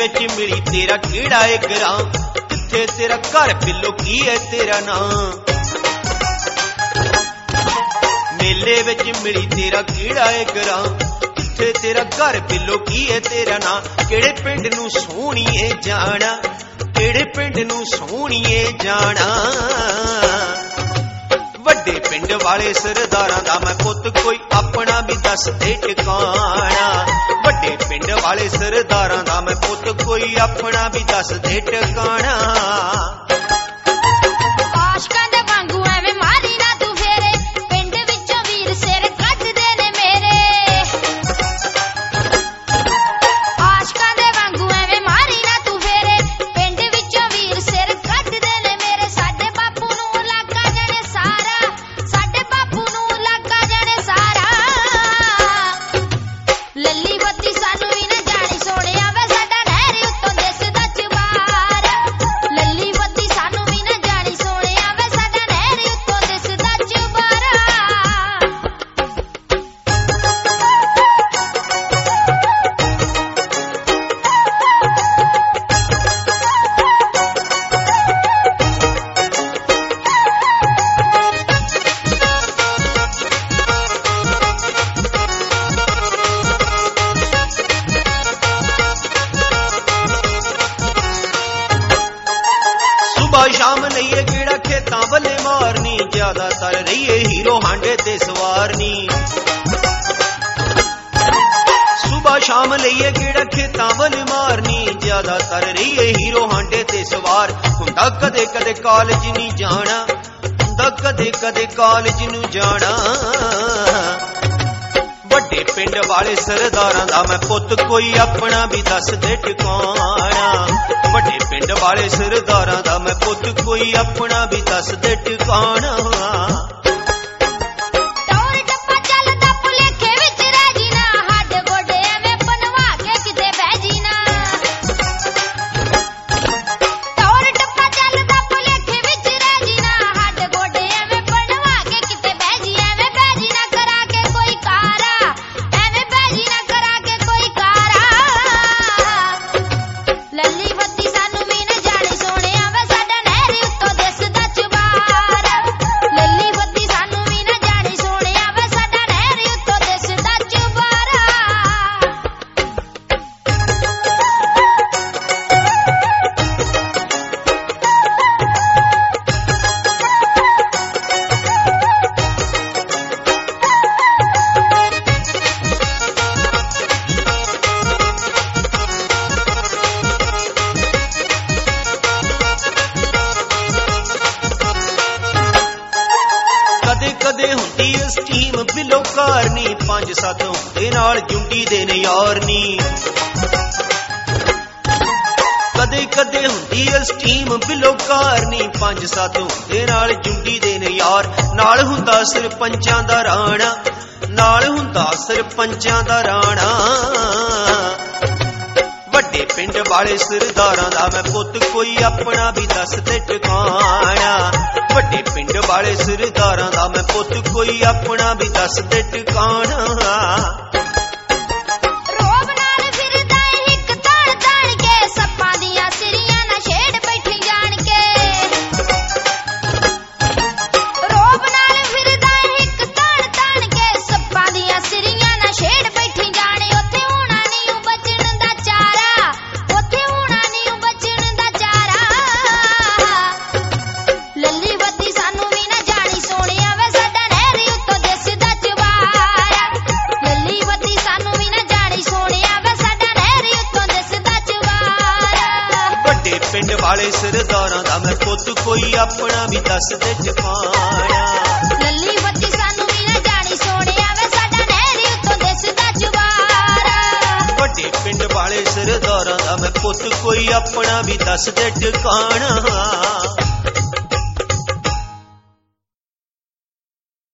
विच मिली तेरा किहड़ा है गरां, किथे तेरा घर पिल्लो की है तेरा नां। मेले विच मिली तेरा किहड़ा है गरां, किथे तेरा घर पिल्लो की है तेरा नां। किहड़े पिंड नूं सोहणीए जाना, किहड़े पिंड नूं सोहणीए जाना। वड्डे पिंड वाले सरदारां दा मैं पुत्त कोई अपना भी दस दे ठिकाना। वड्डे पिंड वाले सरदारां दा मैं पुत्त कोई अपना भी दस दे ठिकाना। आशकां दे वांगू एवें मारी ना तू फेरे, पिंड विचों वीर सिर कटदे ने मेरे। आशकां दे वांगू एवें मारी ना तू फेरे, पिंड विचों वीर सिर कटदे ने मेरे। साडे बापू नूं लागा जाणे सारा, साडे बापू नूं लागा जाणे सारा। लल्ली बत्ती सानू भी ना जानी सोहणिया वे, साडा नहर उत्तों दिसदा चबार। लल्ली बत्ती सानू भी ना जानी सोहणिया वे, साडा नहर उत्तों दिसदा चबार। सुबह शाम लईए गेड़ा खेतां वल्ले मारनी, ज्यादातर रहीए हीरो हांडे ते सवारनी। सुबह शाम लईए गेड़ा खेतां वल्ले मारनी, ज्यादातर रहीए हीरो हांडे ते सवार। हुंदा कदे कदे कॉलेज नहीं जाना, हुंदा कदे कदे कॉलेज नूं जाना। वड्डे पिंड वाले सरदारां दा मैं पुत्त कोई अपना भी दस दे ठिकाना। वड्डे पिंड वाले सरदारां दा मैं पुत्त कोई अपना भी दस दे ठिकाना। टौर टप्पा चलदा भुलेखे विच रह जीना, हड्ड गोडे एवें बनवा के किते बह जीना। टौर टप्पा चलदा भुलेखे विच रह जीना, हड्ड गोडे एवें बनवा के किते बह जी। एवें बह जी ना करा के कोई कारा, एवें बह जी ना करा के कोई कारा। लल्ली बत्ती सानू भी ना जानी सोहणिया वे, साडा नहर उत्तों दिसदा चबार। लल्ली बत्ती सानू भी ना जानी सोहणिया वे, साडा नहर उत्तों दिसदा चबार। कदे कदे हुंदी स्टीम बिलो कारनी, 5-7 हुंदे नाल जुंडी दे ने यार नी। कदे कदे हुंदी स्टीम बिलो कारनी, 5-7 हुंदे नाल जुंडी दे ने यार। नाल हुंदा सरपंचां दा राणा, नाल हुंदा सरपंचां दा राणा। वड्डे पिंड वाले सरदारां दा मैं पुत्त कोई अपना भी दस दे ठिकाना। वड्डे पिंड वाले सरदारां दा मैं पुत्त कोई अपना भी दस दे ठिकाना। रोब नाल फिरदा हिक ताण ताण के, सप्पां दियां सिरियां ना छेड़ बैठी जान के। रोब नाल फिरदा हिक ताण ताण के, सप्पां दियां सिरियां ना छेड़ बैठी जाने। उत्थे होना नहीं बचन दा चारा, उत्थे होना नहीं बचन दा चारा। लल्ली बत्ती सानू भी ना जानी सोहणिया वे, साडा नहर उत्तों दिसदा चबार। लल्ली बत्ती सानू भी ना जानी सोहणिया वे, साडा नहर उत्तों दिसदा चबार। वड्डे पिंड वाले सरदारां दा मैं पुत्त कोई अपना भी दस दे ठिकाना। लल्ली बत्ती सानू भी ना जानी सोहणिया वे, साडा नहर उत्तों दिसदा चबार। वड्डे पिंड वाले सरदारां दा मैं पुत्त कोई अपना भी दस दे ठिकाना।